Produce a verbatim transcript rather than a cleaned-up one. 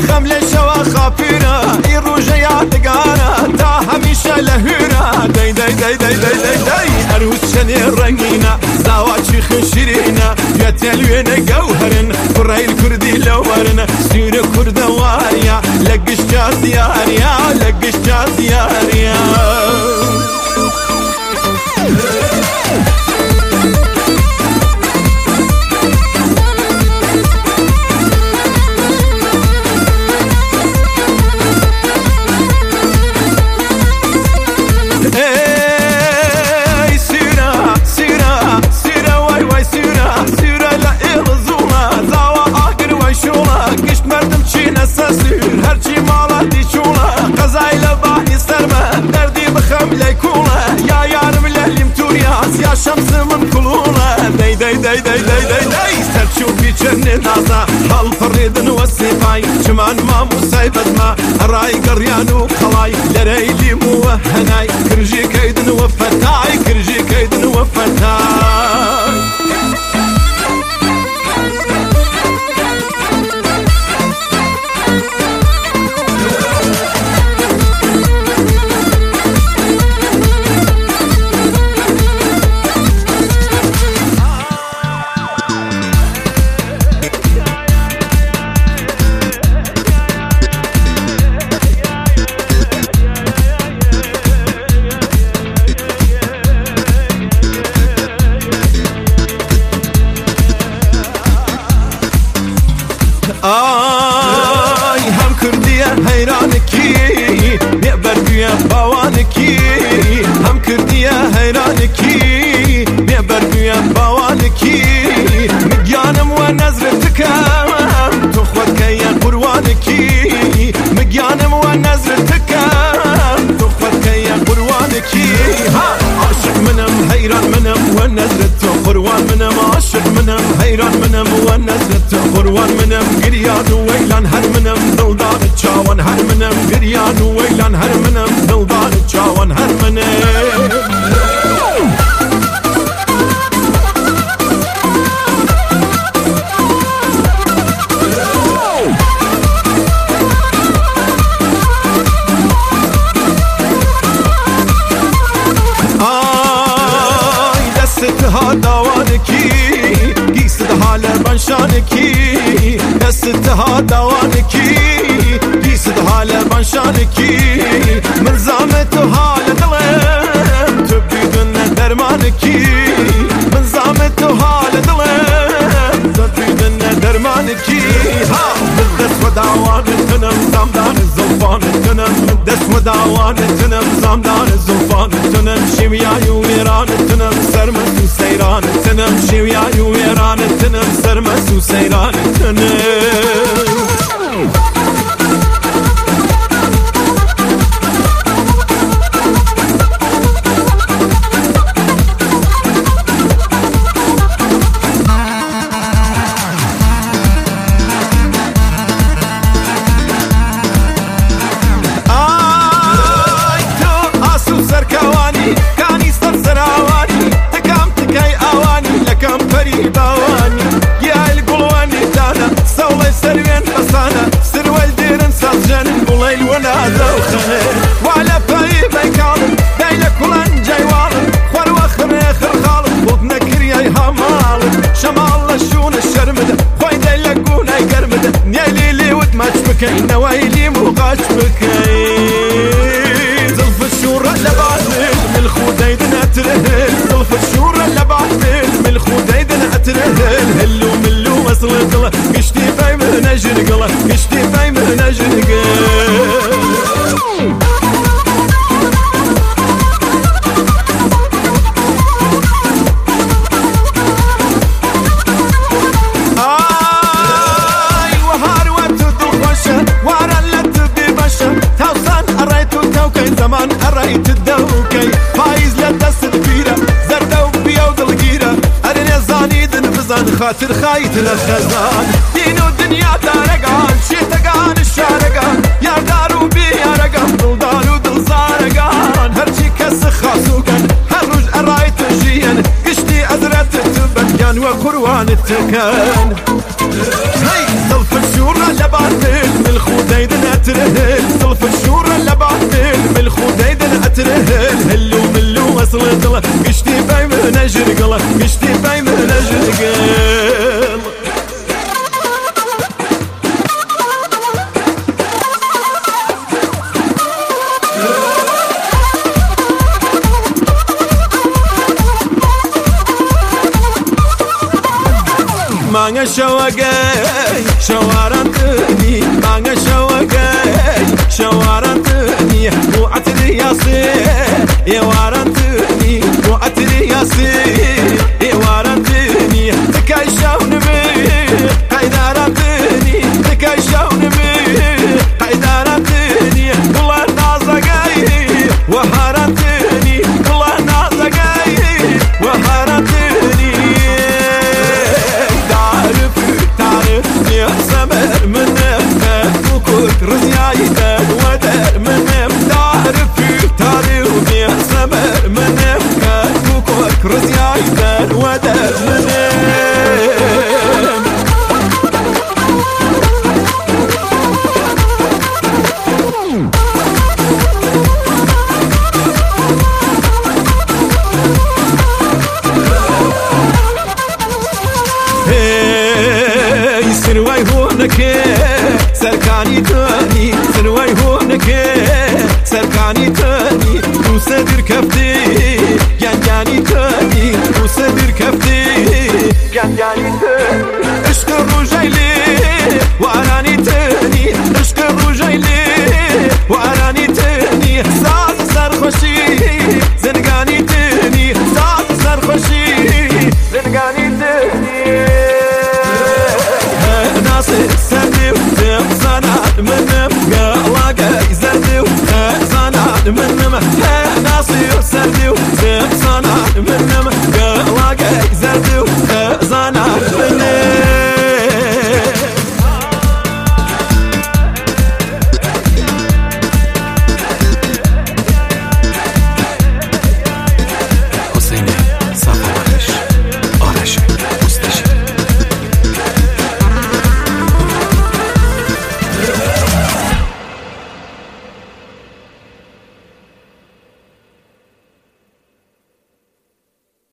خمل شوا خافيرا يروج يعتقانا تا هميشه لهيرا داي داي داي داي داي داي داي أروس شني الرنجينا زاواتشي خشرينا يتلوين جوهرن فرعي الكردي لورن سير كرد واريا لقش جاز ياريا لقش جاز ياريا هرچی مالا دیچولا قضای لبانی سرمه دردی بخم لیکولا یا یارم للیم توریاز یا شمس من کلولا دی دی دی دی دی دی دی سرچوبی چرنی نازا حال فریدن و سیفای چمان ما مصیبت ما رای قریان و خلای لریلی موهنای کرجی کیدن و فتای کرجی کیدن و فتای آی هم کردیه حیرانکی میبر بیه باوانکی هم کردیه حیرانکی میبر بیه باوانکی مگیانم و نظرتکم تو خود که قروانکی مگیانم و نظرتکم تو خود که قروانکی عاشق منم حیران منم و نظرت قروان منم عاشق منم حیران منم و نظرت قروان منم گریان و ویلان هر منم دلدار چاوان هر منم گریان و ویلان هر منم دلدار چاوان هر منم دستها دوانکی گیست حال بنشانکی دستها دوانکی گیست حال بنشانکی ملزامت حال دلم تو بیدن درمانکی ملزامت حال دلم تو بیدن درمانکی ها دست و دوان تنم زمدان زلفان تنم دست و دوان تنم زمدان زلفان تنم شیمیای و ایران تنم سرمسو سیران تنم شیمیای و ایران تنم سرمسو سیران تنم وعلى باي بيكالم دايلة كلان جايوالم خوار واخر اخر خالم وابنا كرياي هامالم شمال الشون الشرمدة خوي دايلة قونا يقرمدة نيالي لي ودماش بكي نوايلي موغاش بكي زلف الشورة لبعثل من الخودايد نترهل زلف الشورة لبعثل من الخودايد نترهل هلو ملو مسلقلة قشتي باي من اجرقلة قشتي باي من اجرقلة زمان قريت الدوكي فايز للدست كبيرة زردة وبيا ودلقيرة أرني الزاني دنفزان خاطر خايت للخزان دين الدنيا دارقان شيتقان الشارقان يا دار وبي يا رقم دل دار ودل زارقان هرشي كس خاصوكن هرج قرايت جيان قشتي أزرت التبكان وقروان التكان هاي زلف الشورة لبعثل من الخوت اترهل صلف الشور لبعدل بالخديد اترهل هلو ملو وصلت قشتي باي من اجرقل قشتي باي من اجرقل مانگا شواگای شوارندنی مانگا شواگای شوارندنی و عطر یاسی یوارندنی و عطر یاسی یوارندنی تکای شون می قیدارندنی تکای شون می قیدارندنی والله نازگای و هارندنی والله نازگای و هارندنی سمر من نفخ وكنت رزيايدا ودر من نفتعرف في تاريخ يا سمر من نفخ وكنت رزيايدا ودر من سنواي هونك سركاني تاني سنواي هونك سركاني تاني وصدر كفتي جانجاني تاني وصدر كفتي جانجاني تاني عشق الرجيلي واراني تاني عشق الرجيلي واراني تاني ساز سرخوشي زنقاني تاني ساز سرخوشي زنقاني تاني سردي وخزانات من قلاقي زردي وخزانات من ناصي سردي